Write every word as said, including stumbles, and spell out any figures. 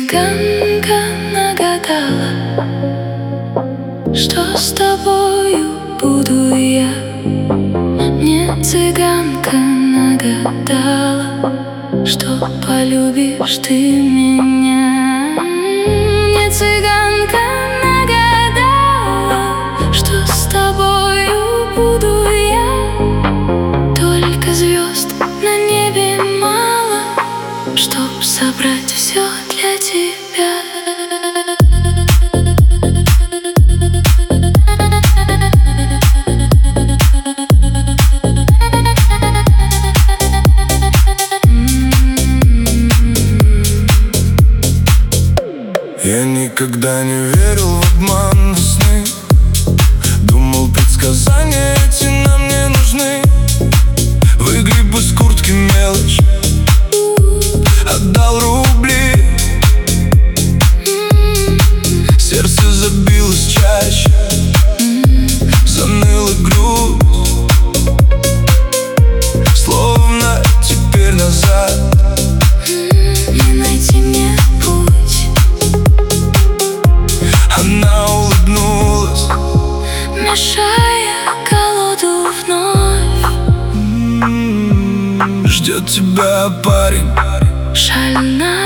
цыганка нагадала, что с тобою буду я. Мне цыганка нагадала, что полюбишь ты меня. Мне цыганка нагадала, что с тобою буду я. Только звезд на небе мало, чтоб собрать все для тебя. Я никогда не верил в обман сны. Думал, предсказания эти нам не нужны. Выгреб из куртки мелочь, отдал рубли. Сердце забилось чаще, заныла грудь. Словно теперь назад Не найти мне путь. Она улыбнулась, мешая колоду вновь. м-м, ждет тебя парень. Шальная